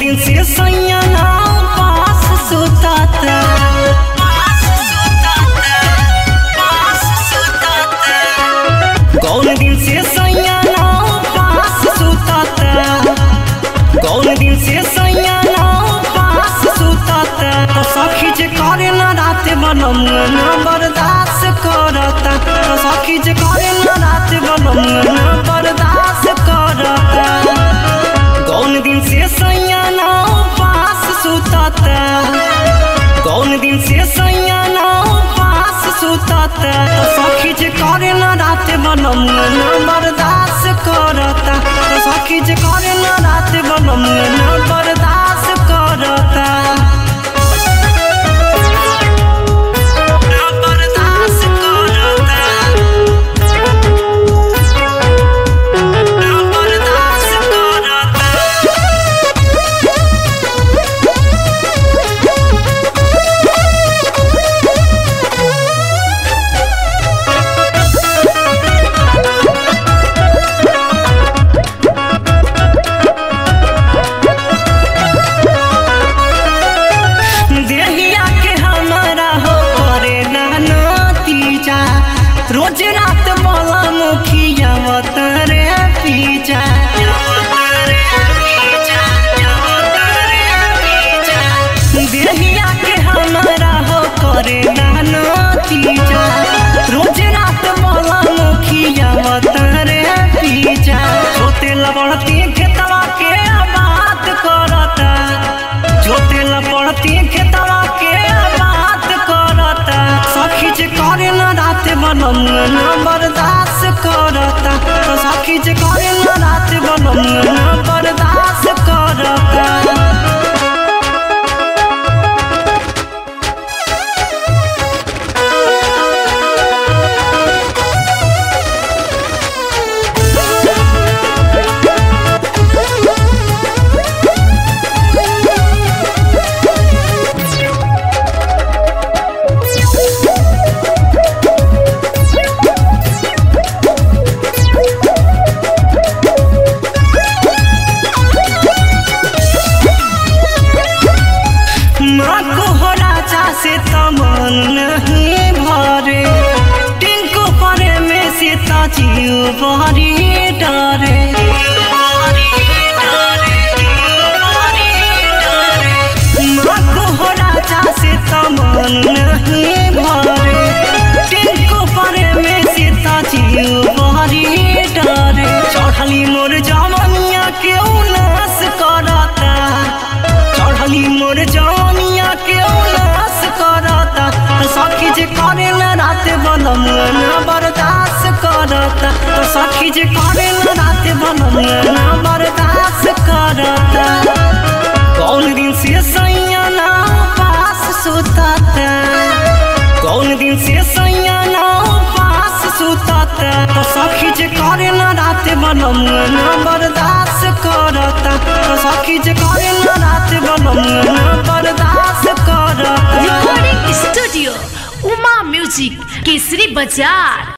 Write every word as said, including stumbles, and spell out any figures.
दिन से सैया ना पास सुताता कौन दिन से सैया ना पास सुताता कौन दिन से सैया ना पास सुताता तो सखी जे करे ना रात बनम ना बर्दाश्त करता तो सखी जे करे ना रात बनम ना बर्दाश्त करता कौन दिन से सैया ना पास सुताता कौन दिन से सैया ना पास सुताता तो सखी जे करे ना रात बनम ना बर्दाश्त करता तो सखी जे करे ना रात बनम ना बर्दाश्त करता रोज रात बोला मुखिया रे पीछा देहिया के हमारा हो करे नानो तीजा रोज रात बोला मुखिया रे पीछा जोते लबड़ती खेतवा के बात करता जोते लबड़ती खेतवा के बात करता सखी जे करे ना रात बनम ना बर्दाश्त करता तो सखी जे करे ना रात बनम ना बर्दाश्त करता से तमन नहीं भरे टिंको परे में से ताजियो बहरी डरे हो राजा से तमन नहीं भरे टिंको परे में से ताजियो बहरी डरे चढ़ली मोर जवनिया के उनास करता चढ़ली मोर जवनिया के उनास करता सखी जे करे ना रात बनम ना बर्दाश्त करता तो सखी जे करे ना रात बनम ना बर्दाश्त करता कौन दिन से सैया ना पास सुताता कौन दिन से सैया ना पास सुताता तो सखी जे करे ना रात बनम ना बर्दाश्त करता तो सखी जे करे ना रात बनम ना बर्दाश्त करता recording studio Uma music Kesari बाजार।